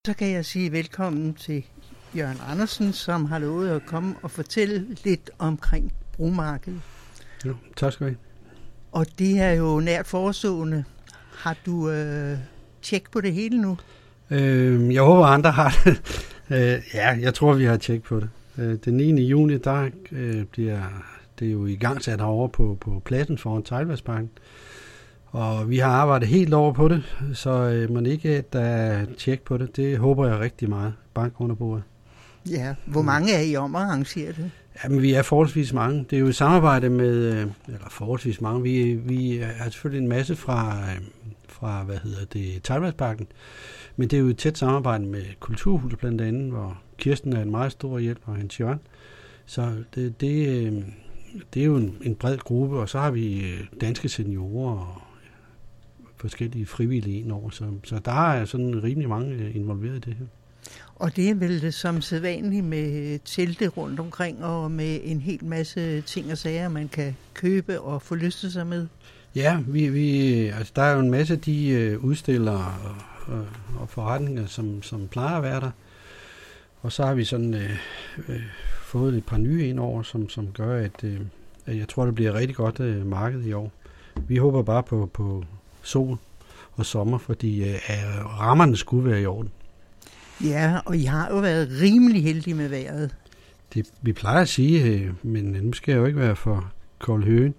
Så kan jeg sige velkommen til Jørgen Andersen, som har lovet at komme og fortælle lidt omkring bromarkedet. Jo, tak skal du have. Og det er jo nært forestående. Har du tjek på det hele nu? Jeg håber, andre har det. Ja, jeg tror, vi har tjek på det. Den 9. juni, der bliver det jo i gang sat herovre på pladsen foran Teglværksparken. Og vi har arbejdet helt over på det, så man ikke der er tjek på det. Det håber jeg rigtig meget. Bank under bordet. Ja, hvor mange er I om at arrangere det? Jamen, vi er forholdsvis mange. Det er jo et samarbejde med, eller forholdsvis mange. Vi er selvfølgelig en masse fra Teglværksparken. Men det er jo et tæt samarbejde med Kulturhuset blandt andet, hvor Kirsten er en meget stor hjælp, og Hans Jørgen. Så det er jo en bred gruppe, og så har vi danske seniorer og forskellige frivillige indover. Så der er sådan rimelig mange involveret i det her. Og det er vel det som sædvanligt med telte rundt omkring, og med en hel masse ting og sager, man kan købe og få lyst sig med? Ja, altså, der er jo en masse af de udstillere og forretninger, som plejer at være der. Og så har vi sådan fået et par nye ind over, som gør, at jeg tror, det bliver et rigtig godt marked i år. Vi håber bare på sol og sommer, fordi rammerne skulle være i orden. Ja, og I har jo været rimelig heldige med vejret. Vi plejer at sige, men nu skal jeg jo ikke være for kold høen,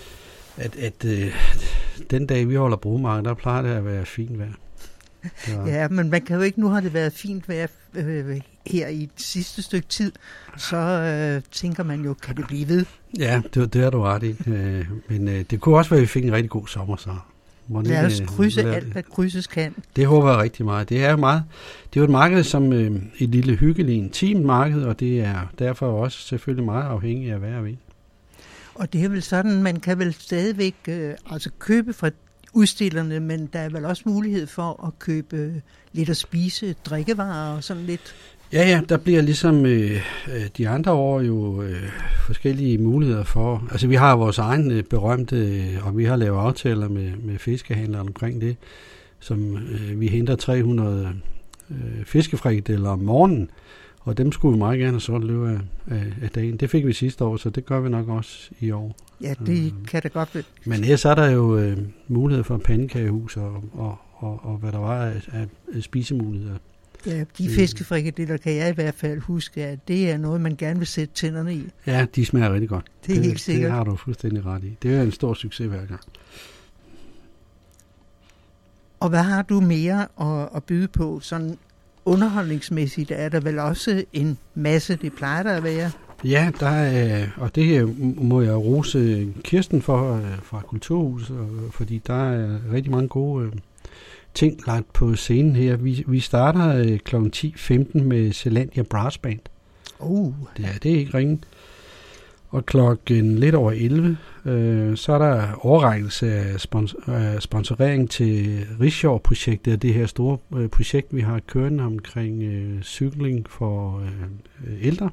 at den dag, vi holder bromarked, der plejer det at være fint vejr. Ja, men man kan jo ikke, nu har det været fint vejr her i det sidste stykke tid, så tænker man jo, kan det blive ved? Ja, det har du ret i. Men det kunne også være, at vi fik en rigtig god sommer, så. Lad os krydse alt, hvad krydses kan. Det håber jeg rigtig meget. Det er jo et marked som et lille hyggeligt, intimt marked, og det er derfor også selvfølgelig meget afhængigt af vejr og vind. Og det er vel sådan, man kan vel stadigvæk købe fra udstillerne, men der er vel også mulighed for at købe lidt at spise, drikkevarer og sådan lidt? Ja, der bliver ligesom de andre år jo forskellige muligheder for. Altså vi har vores egen berømte, og vi har lavet aftaler med fiskehandlere omkring det, som vi henter 300 fiskefrikadeller om morgenen, og dem skulle vi meget gerne have solgt løbet af dagen. Det fik vi sidste år, så det gør vi nok også i år. Ja, det kan det godt være. Men ellers er der jo mulighed for pandekagehus og hvad der var af spisemuligheder. Ja, de fiskefrikadeller kan jeg i hvert fald huske, at det er noget, man gerne vil sætte tænderne i. Ja, de smager rigtig godt. Det er helt sikkert. Det har du fuldstændig ret i. Det er en stor succes hver gang. Og hvad har du mere at byde på? Sådan underholdningsmæssigt er der vel også en masse, det plejer der at være? Ja, der er, og det må jeg rose Kirsten for fra Kulturhuset, fordi der er rigtig mange gode ting lagt på scenen her. Vi starter kl. 10.15 med Zelandia Brass Band. Ja, det er ikke ringe. Og klokken lidt over 11, så er der overrækkelse af sponsorering til Rigsjov-projektet, det her store projekt, vi har kørende omkring cykling for ældre.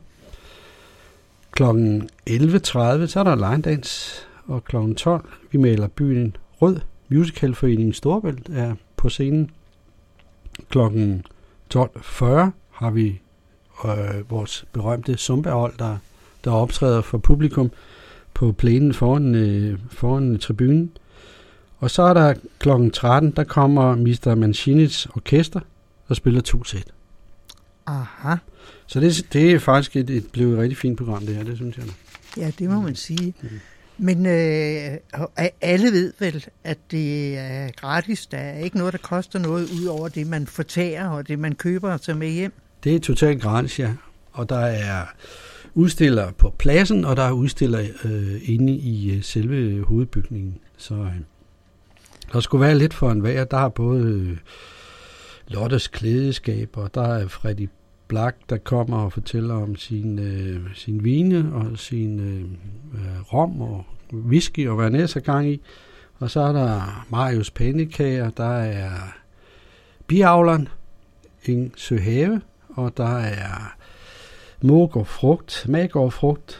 Klokken 11.30, så er der line dance, og klokken 12, vi maler byen rød. Musicalforeningen Storebælt er på scenen. Klokken 12.40 har vi vores berømte Zumba-hold, der optræder for publikum på plænen foran tribunen. Og så er der klokken 13, der kommer Mr. Mancini's orkester og spiller 2 sæt. Aha. Så det er faktisk et blevet et rigtig fint program, det her, det synes jeg. Ja, det må man sige. Men alle ved vel, at det er gratis. Der er ikke noget, der koster noget, ud over det, man fortærer og det, man køber og tager med hjem. Det er totalt gratis, ja. Og der er udstillere på pladsen, og der er udstillere inde i selve hovedbygningen. Så der skulle være lidt for enhver. Der er både Lottes klædeskab, og der er Freddy Black, der kommer og fortæller om sin vine og sin rom og whisky og hvad næste gang i. Og så er der Marius pandekager, der er biavleren, Ing Søhave, og der er Magård frugt,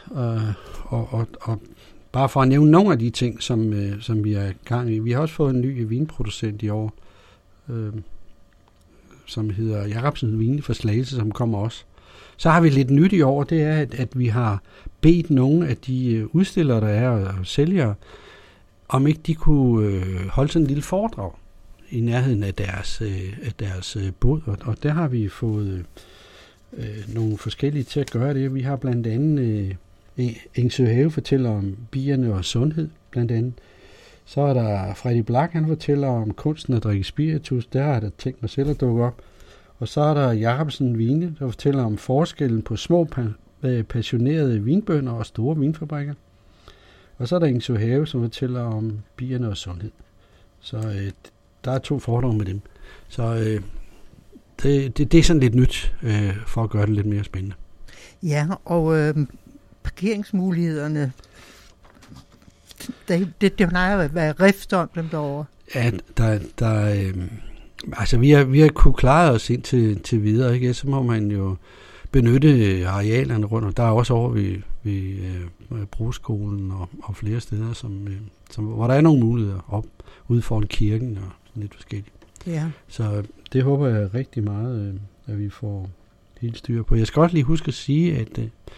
og bare for at nævne nogle af de ting, som vi er i gang i. Vi har også fået en ny vinproducent i år, som hedder Jacobsen Vine for Slagelse, som kommer også. Så har vi lidt nyt i år, det er, at vi har bedt nogle af de udstillere, der er og sælgere, om ikke de kunne holde sådan en lille foredrag i nærheden af deres båd. Og der har vi fået nogle forskellige til at gøre det. Vi har blandt andet Engsø Have fortæller om bierne og sundhed, blandt andet. Så er der Freddy Black, han fortæller om kunsten at drikke spiritus. Der har jeg da tænkt mig selv at dukke op. Og så er der Jacobsen Vine, der fortæller om forskellen på små passionerede vinbønder og store vinfabrikker. Og så er der Engsø Have, som fortæller om bierne og sundhed. Så der er 2 foredrag med dem. Så det er sådan lidt nyt, for at gøre det lidt mere spændende. Ja, og parkeringsmulighederne, det plejer at være rift om dem derovre. Ja, altså vi har kunne klare os ind til videre, ikke? Så må man jo benytte arealerne rundt, og der er også over ved Broskolen og flere steder, hvor der er nogle muligheder op ude foran kirken og lidt forskelligt. Ja. Så det håber jeg rigtig meget, at vi får helt styr på. Jeg skal også lige huske at sige,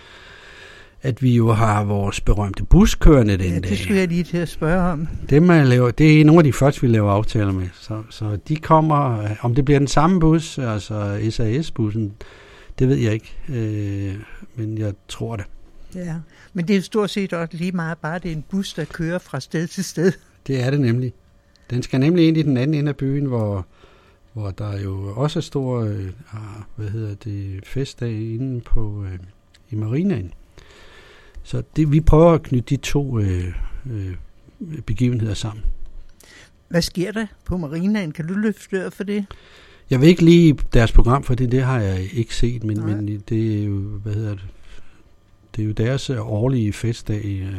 at vi jo har vores berømte buskørende den dag. Ja, det skulle jeg lige til at spørge om. Det er nogle af de første, vi laver aftaler med. Så de kommer, om det bliver den samme bus, altså SAS-bussen, det ved jeg ikke, men jeg tror det. Ja, men det er jo stort set også lige meget bare, det er en bus, der kører fra sted til sted. Det er det nemlig. Den skal nemlig ind i den anden ende af byen, hvor der jo også er stor festdag inde på i marinaen. Så vi prøver at knytte de 2 begivenheder sammen. Hvad sker der på marinaen? Kan du løfte sløret for det? Jeg vil ikke lige deres program, for det har jeg ikke set, men det er jo, det er jo deres årlige festdag,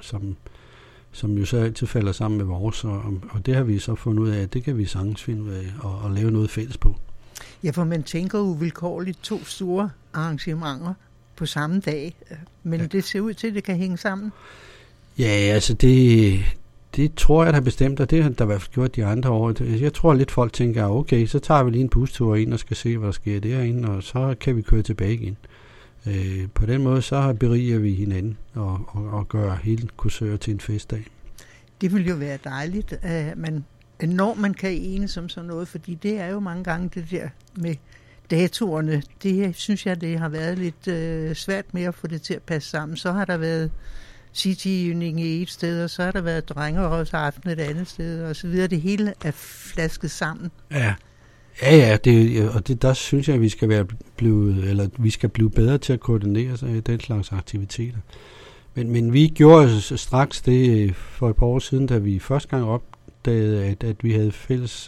som jo så altid falder sammen med vores, og det har vi så fundet ud af, at det kan vi sagtens finde ud af og lave noget fælles på. Ja, for man tænker uvilkårligt 2 store arrangementer på samme dag, men det ser ud til, at det kan hænge sammen. Ja, altså det tror jeg, der bestemt, og det har der i hvert fald gjort de andre år. Jeg tror lidt folk tænker, okay, så tager vi lige en bustur ind og skal se, hvad der sker derinde, og så kan vi køre tilbage igen. På den måde, så beriger vi hinanden og gør hele Korsør til en festdag. Det vil jo være dejligt, når man kan enes om sådan noget, fordi det er jo mange gange det der med datorerne. Det synes jeg, det har været lidt svært med at få det til at passe sammen. Så har der været City Evening i et sted, og så har der været drengerådsaften et andet sted, og så videre. Det hele er flasket sammen. Ja, der synes jeg, at vi skal blive bedre til at koordinere sig i den slags aktiviteter. Men vi gjorde straks det for et par år siden, da vi første gang opdagede, at vi havde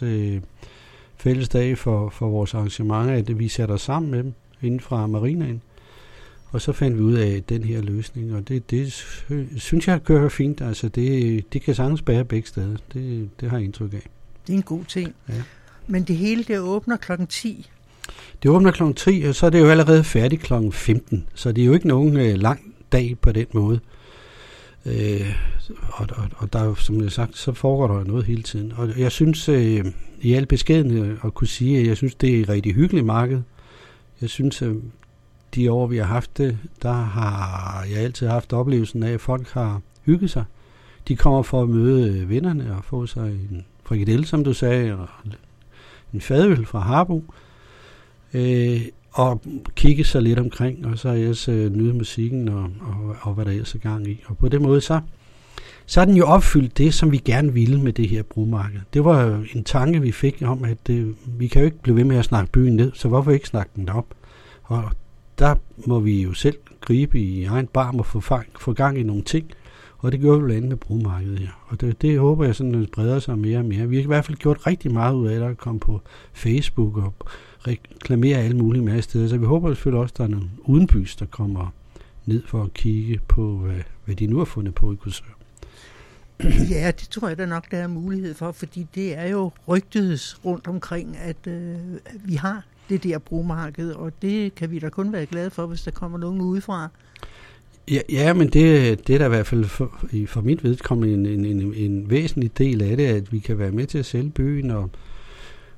fælles dag for vores arrangementer, at vi satte os sammen med dem inden fra marinaen. Og så fandt vi ud af den her løsning, og det synes jeg kører fint. Altså det kan sagtens bære begge steder. Det har jeg indtryk af. Det er en god ting. Ja. Men det hele, det åbner klokken 10. Det åbner klokken 10, og så er det jo allerede færdigt klokken 15. Så det er jo ikke nogen lang dag på den måde. Og der, som jeg sagt, så foregår der noget hele tiden. Og jeg synes i al beskedenhed at kunne sige, at jeg synes, det er et rigtig hyggeligt marked. Jeg synes, de år, vi har haft det, der har jeg altid haft oplevelsen af, at folk har hygget sig. De kommer for at møde vennerne og få sig en frikadelle, som du sagde, og en fadøl fra Harbo, og kigge sig lidt omkring, og så ellers nyde musikken og hvad der ellers er gang i. Og på den måde, så er den jo opfyldt det, som vi gerne ville med det her bromarked. Det var jo en tanke, vi fik om, at vi kan jo ikke blive ved med at snakke byen ned, så hvorfor ikke snakke den op? Og der må vi jo selv gribe i egen barm og få gang i nogle ting, og det gjorde vi blandt andet med bromarkedet her. Og det håber jeg sådan, at breder sig mere og mere. Vi har i hvert fald gjort rigtig meget ud af det, at komme på Facebook og reklamere alle mulige mere steder. Så vi håber selvfølgelig også, at der er nogle udenbys, der kommer ned for at kigge på, hvad de nu har fundet på i Korsør. Ja, det tror jeg da nok, der er mulighed for, fordi det er jo rygtedes rundt omkring, at vi har det der bromarked, og det kan vi da kun være glade for, hvis der kommer nogen udefra. Ja, men det er da i hvert fald for mit vedkommende en væsentlig del af det, at vi kan være med til at sælge byen,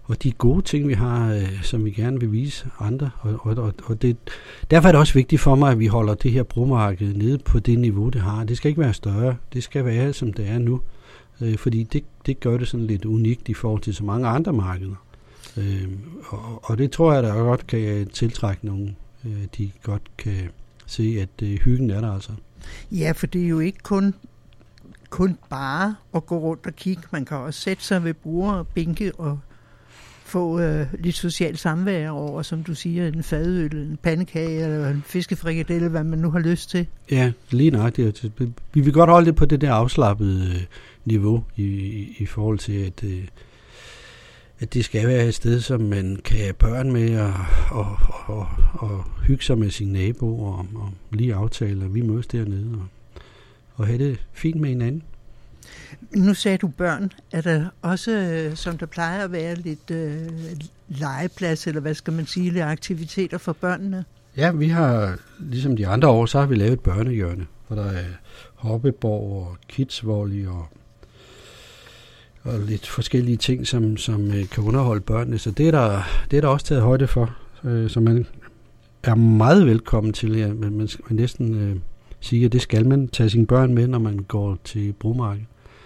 og de gode ting, vi har, som vi gerne vil vise andre. Og derfor er det også vigtigt for mig, at vi holder det her bromarked nede på det niveau, det har. Det skal ikke være større. Det skal være, som det er nu. Fordi det gør det sådan lidt unikt i forhold til så mange andre markeder. Og det tror jeg, der godt kan tiltrække nogen. De godt kan se, at hyggen er der altså. Ja, for det er jo ikke kun bare at gå rundt og kigge. Man kan også sætte sig ved borde og bænke og få lidt socialt samvær over, som du siger, en fadøl, en pandekage eller en fiskefrikadelle, hvad man nu har lyst til. Ja, lige nøjagtigt. Vi vil godt holde det på det der afslappede niveau i forhold til, at det skal være et sted, som man kan have børn med og hygge sig med sine naboer og lige aftale, at vi mødes dernede og have det fint med hinanden. Nu sagde du børn. Er der også, som der plejer at være, lidt legeplads, eller hvad skal man sige, lidt aktiviteter for børnene? Ja, vi har, ligesom de andre år, så har vi lavet et børnehjørne, hvor der er hoppeborg og kidsvolley og lidt forskellige ting, som kan underholde børnene. Så det er der også taget højde for, så man er meget velkommen til. Ja, man næsten sige, at det skal man tage sine børn med, når man går til bromarkedet.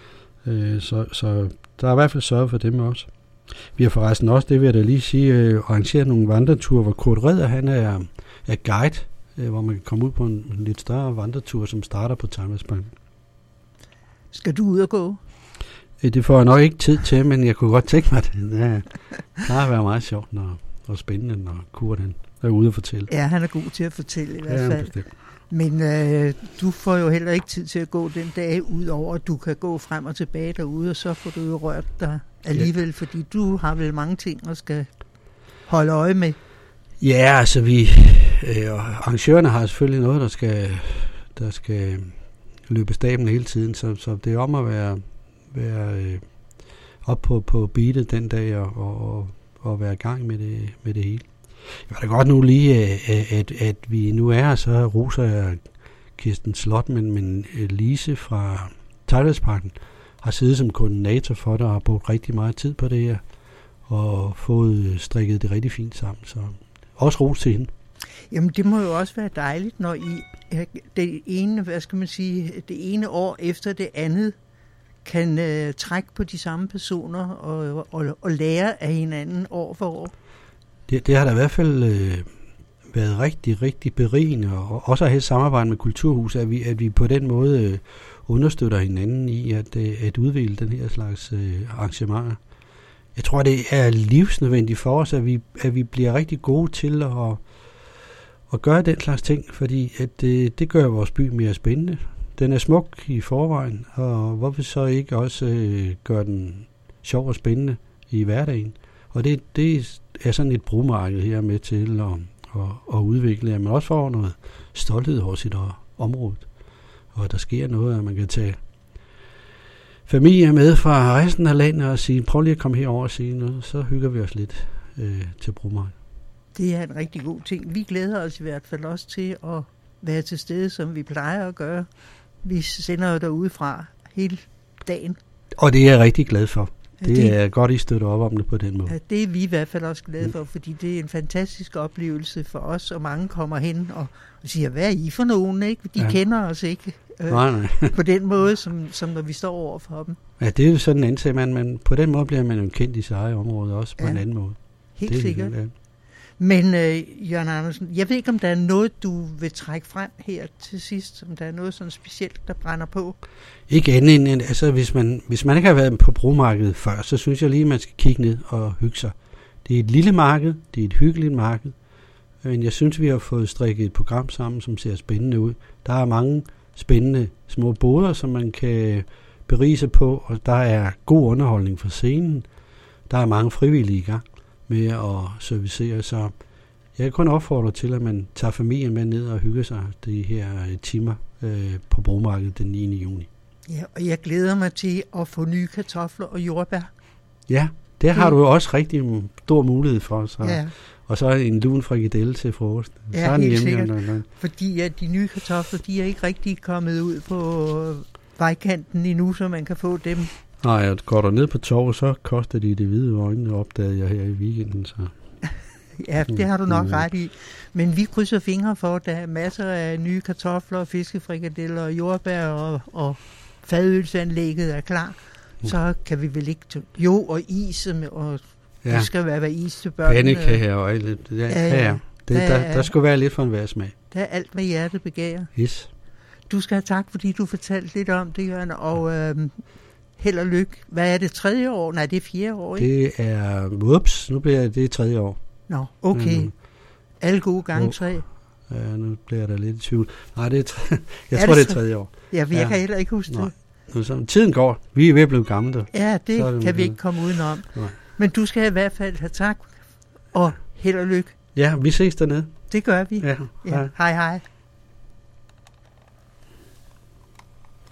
Så der er i hvert fald sørget for dem også. Vi har forresten også, det vil jeg da lige sige, arrangeret nogle vandreture, hvor Kurt Ridder, han er guide, hvor man kan komme ud på en lidt større vandretur, som starter på Timersbanken. Skal du ud og gå? Det får jeg nok ikke tid til, men jeg kunne godt tænke mig det. Det plejer at være meget sjovt og spændende, når Kurt han er ude og fortælle. Ja, han er god til at fortælle i hvert fald. Bestemt. Men du får jo heller ikke tid til at gå den dag, udover at du kan gå frem og tilbage derude, og så får du jo rørt dig alligevel, fordi du har vel mange ting at skal holde øje med. Ja, altså arrangørerne har selvfølgelig noget, der skal løbe staben hele tiden, så det er om at være op på beatet den dag og være i gang med det hele. Jeg vil da godt nu lige, at vi nu er her, så roser jeg Kirsten Slot, men Lise fra Timersbanken har siddet som koordinator for det og har brugt rigtig meget tid på det her og fået strikket det rigtig fint sammen. Så også ros til hende. Jamen det må jo også være dejligt, når I det ene år efter det andet kan trække på de samme personer og lære af hinanden år for år. Det har da i hvert fald været rigtig, rigtig berigende, og også at have et samarbejde med Kulturhuset, at vi på den måde understøtter hinanden i at udvikle den her slags arrangementer. Jeg tror, det er livsnødvendigt for os, at vi bliver rigtig gode til at gøre den slags ting, fordi at det gør vores by mere spændende. Den er smuk i forvejen, og hvorfor så ikke også gøre den sjov og spændende i hverdagen? Og det er sådan et bromarked her med til at udvikle, men også for noget stolthed over sit område. Og der sker noget, at man kan tage familier med fra resten af landet og sige, prøv lige at komme herover og sige noget, så hygger vi os lidt til bromarked. Det er en rigtig god ting. Vi glæder os i hvert fald også til at være til stede, som vi plejer at gøre. Vi sender jo derude fra hele dagen. Og det er jeg rigtig glad for. Det er godt, I støtter op om det på den måde. Ja, det er vi i hvert fald også glade for, fordi det er en fantastisk oplevelse for os, og mange kommer hen og siger, hvad er I for nogen? Ikke? De kender os ikke nej. På den måde, som når vi står over for dem. Ja, det er jo sådan en antager, men på den måde bliver man jo kendt i sit eget område, også på en anden måde. Helt sikkert. Men Jørgen Andersen, jeg ved ikke, om der er noget, du vil trække frem her til sidst, om der er noget sådan specielt, der brænder på? Ikke andet end, altså hvis man ikke har været på bromarkedet før, så synes jeg lige, at man skal kigge ned og hygge sig. Det er et lille marked, det er et hyggeligt marked, men jeg synes, vi har fået strikket et program sammen, som ser spændende ud. Der er mange spændende små boder, som man kan berige sig på, og der er god underholdning for scenen. Der er mange frivillige i gang med at servicere, så jeg kan kun opfordre til, at man tager familien med ned og hygger sig de her timer på bromarkedet den 9. juni. Ja, og jeg glæder mig til at få nye kartofler og jordbær. Ja, det har du jo også rigtig stor mulighed for. Så. Ja. Og så en lun frikadelle til frokost. Ja, så helt sikkert. Fordi at de nye kartofler, de er ikke rigtig kommet ud på vejkanten endnu, så man kan få dem Nej, går du ned på torvet, så koster de det hvide øjne, opdagede jeg her i weekenden. Så. Ja, det har du nok ret i. Men vi krydser fingre for, at der er masser af nye kartofler, fiskefrikadeller, jordbær og fadølsanlægget er klar. Så kan vi vel ikke... Og is, og det skal være is til børnene. Pandekager og alt det. Ja. Der skulle være lidt for en hver smag. Der er alt, hvad hjertet begærer. Yes. Du skal have tak, fordi du fortalte lidt om det, Jørgen, og held og lykke. Hvad er det, 3. år? Nej, det er 4. år, ikke? Det er... nu bliver det 3. år. Nå, okay. Alle gode gange 3. Ja, nu bliver jeg da lidt i tvivl. Nej, det er jeg tror, det er 3. år. Ja, jeg kan heller ikke huske det. Så, tiden går. Vi er ved at blive gamle. Ja, det kan vi ikke komme udenom. Nej. Men du skal i hvert fald have tak, og held og lykke. Ja, vi ses dernede. Det gør vi. Ja, hej hej.